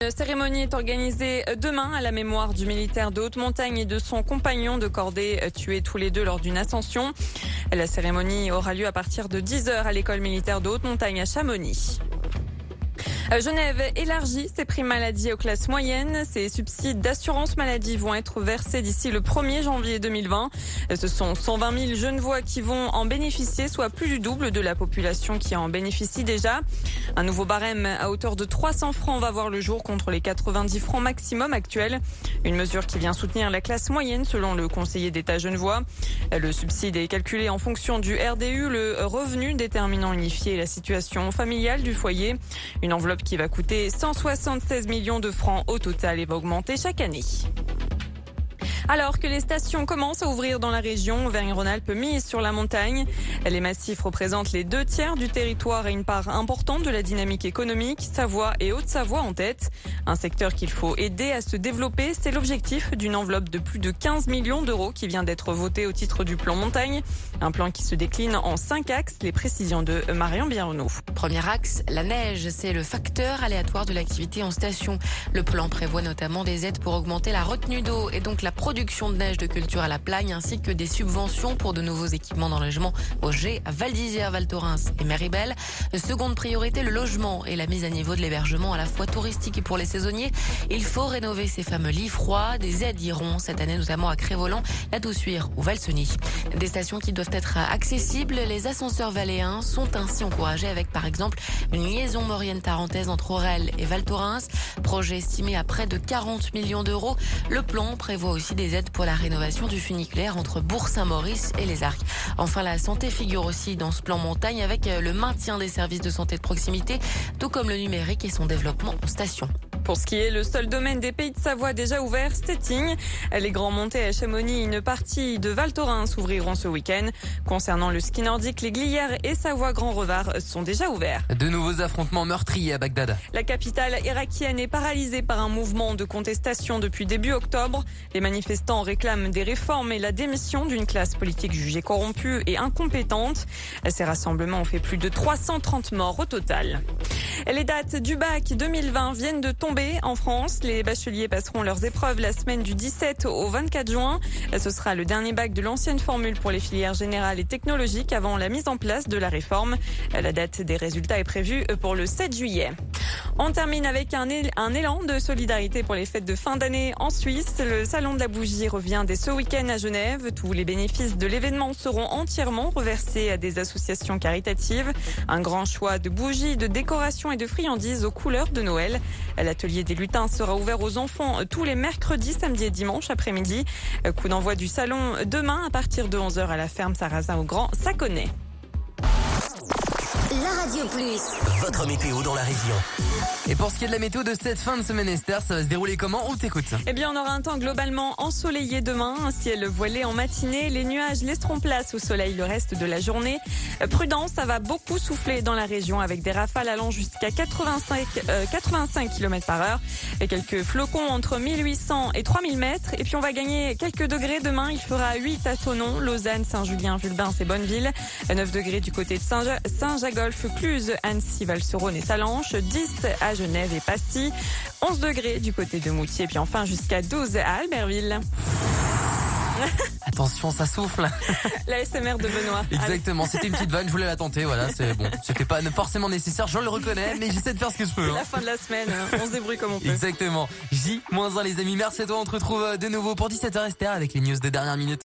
La cérémonie est organisée demain à la mémoire du militaire de haute montagne et de son compagnon de cordée tués tous les deux lors d'une ascension. La cérémonie aura lieu à partir de 10h à l'école militaire de haute montagne à Chamonix. Genève élargit ses primes maladie aux classes moyennes. Ces subsides d'assurance maladie vont être versés d'ici le 1er janvier 2020. Ce sont 120 000 Genevois qui vont en bénéficier, soit plus du double de la population qui en bénéficie déjà. Un nouveau barème à hauteur de 300 francs va voir le jour contre les 90 francs maximum actuels. Une mesure qui vient soutenir la classe moyenne selon le conseiller d'État genevois. Le subside est calculé en fonction du RDU, le revenu déterminant unifié et la situation familiale du foyer. Une enveloppe qui va coûter 176 millions de francs au total et va augmenter chaque année. Alors que les stations commencent à ouvrir dans la région, Auvergne-Rhône-Alpes mise sur la montagne. Les massifs représentent les 2/3 du territoire et une part importante de la dynamique économique. Savoie et Haute-Savoie en tête. Un secteur qu'il faut aider à se développer. C'est l'objectif d'une enveloppe de plus de 15 millions d'euros qui vient d'être votée au titre du plan montagne. Un plan qui se décline en 5 axes. Les précisions de Marion Biarneau. Premier axe, la neige. C'est le facteur aléatoire de l'activité en station. Le plan prévoit notamment des aides pour augmenter la retenue d'eau et donc la production de neige de culture à la Plagne, ainsi que des subventions pour de nouveaux équipements d'enneigement au G, à Val d'Isère, Val Thorens et Méribel. Seconde priorité, le logement et la mise à niveau de l'hébergement à la fois touristique et pour les saisonniers. Il faut rénover ces fameux lits froids. Des aides iront cette année notamment à Crévolan, la Doussuire ou Valseny. Des stations qui doivent être accessibles. Les ascenseurs valléens sont ainsi encouragés avec par exemple une liaison maurienne-tarentaise entre Aurel et Val Thorens. Projet estimé à près de 40 millions d'euros. Le plan prévoit aussi des aides pour la rénovation du funiculaire entre Bourg-Saint-Maurice et les Arcs. Enfin, la santé figure aussi dans ce plan montagne avec le maintien des services de santé de proximité, tout comme le numérique et son développement en station. Pour ce qui est le seul domaine des Pays de Savoie déjà ouvert, Stetting. Les grands montées à Chamonix, une partie de Val Thorens s'ouvriront ce week-end. Concernant le ski nordique, les Glières et Savoie Grand Revard sont déjà ouverts. De nouveaux affrontements meurtriers à Bagdad. La capitale irakienne est paralysée par un mouvement de contestation depuis début octobre. Les manifestants réclament des réformes et la démission d'une classe politique jugée corrompue et incompétente. Ces rassemblements ont fait plus de 330 morts au total. Les dates du bac 2020 viennent de tomber en France. Les bacheliers passeront leurs épreuves la semaine du 17 au 24 juin. Ce sera le dernier bac de l'ancienne formule pour les filières générales et technologiques avant la mise en place de la réforme. La date des résultats est prévue pour le 7 juillet. On termine avec un élan de solidarité pour les fêtes de fin d'année en Suisse. Le salon de la bougie revient dès ce week-end à Genève. Tous les bénéfices de l'événement seront entièrement reversés à des associations caritatives. Un grand choix de bougies, de décorations et de friandises aux couleurs de Noël. L'atelier des lutins sera ouvert aux enfants tous les mercredis, samedis et dimanches après-midi. Coup d'envoi du salon demain à partir de 11h à la ferme Sarrazin au Grand Saconnet. La Radio Plus. Votre météo dans la région. Et pour ce qui est de la météo de cette fin de semaine, Esther, ça va se dérouler comment? On t'écoute. Eh bien, on aura un temps globalement ensoleillé demain, un ciel voilé en matinée. Les nuages laisseront place au soleil le reste de la journée. Prudence, ça va beaucoup souffler dans la région avec des rafales allant jusqu'à 85 km/h. Et quelques flocons entre 1800 et 3000 mètres. Et puis, on va gagner quelques degrés demain. Il fera 8 à Thonon, Lausanne, Saint-Julien, Vulbins et Bonneville. 9 degrés du côté de Saint-Jagolphe, Cluse, Annecy, Val-sur-Rhône et Salanches. 10 à Genève et Passy. 11 degrés du côté de Moutier. Et puis enfin jusqu'à 12 à Albertville. Attention, ça souffle. La SMR de Benoît. Exactement, c'était une petite vanne, je voulais la tenter, voilà, c'est bon. C'était pas forcément nécessaire, je le reconnais, mais j'essaie de faire ce que je peux. C'est la fin de la semaine, on se débrouille comme on peut. Exactement. J-1 les amis, merci à toi, on te retrouve de nouveau pour 17h Esther avec les news des dernières minutes.